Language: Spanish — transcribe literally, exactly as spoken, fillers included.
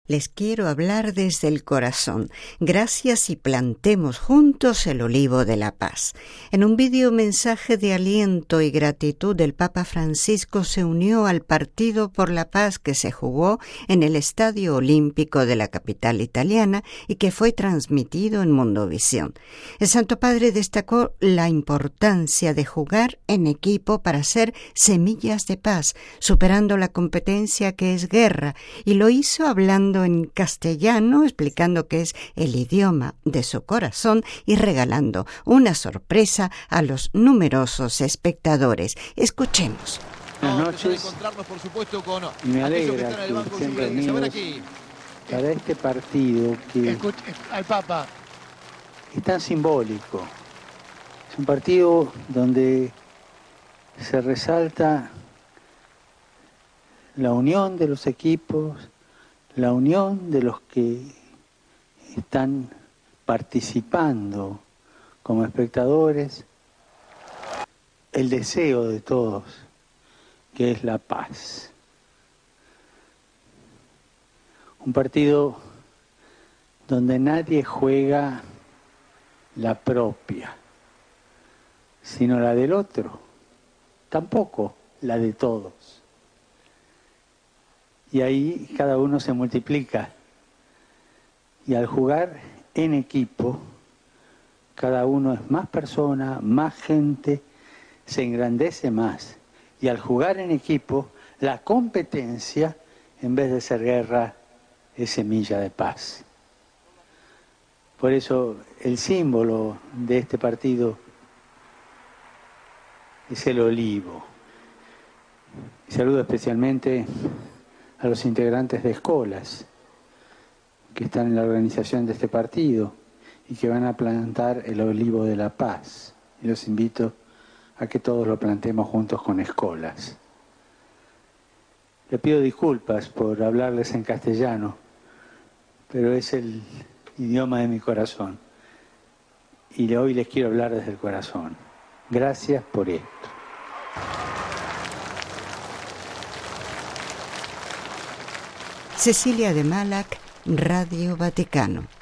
Les quiero hablar desde el corazón. Gracias y plantemos juntos el olivo de la paz. En un video mensaje de aliento y gratitud, el Papa Francisco se unió al Partido por la Paz que se jugó en el Estadio Olímpico de la capital italiana y que fue transmitido en Mundovisión. El Santo Padre destacó la importancia de jugar en equipo para ser semillas de paz, superando la competencia que es guerra, y lo hizo hablando en castellano, explicando que es el idioma de su corazón y regalando una sorpresa a los numerosos espectadores. Escuchemos. Buenas noches. Y me alegra que estén reunidos para este partido que al Papa es tan simbólico. Es un partido donde se resalta la unión de los equipos, la unión de los que están participando como espectadores, el deseo de todos, que es la paz. Un partido donde nadie juega la propia, sino la del otro, tampoco la de todos. Y ahí cada uno se multiplica. Y al jugar en equipo, cada uno es más persona, más gente, se engrandece más. Y al jugar en equipo, la competencia, en vez de ser guerra, es semilla de paz. Por eso el símbolo de este partido es el olivo. Y saludo especialmente a los integrantes de Escolas que están en la organización de este partido y que van a plantar el olivo de la paz. Y los invito a que todos lo plantemos juntos con Escolas. Le pido disculpas por hablarles en castellano, pero es el idioma de mi corazón. Y hoy les quiero hablar desde el corazón. Gracias por esto. Cecilia de Malac, Radio Vaticano.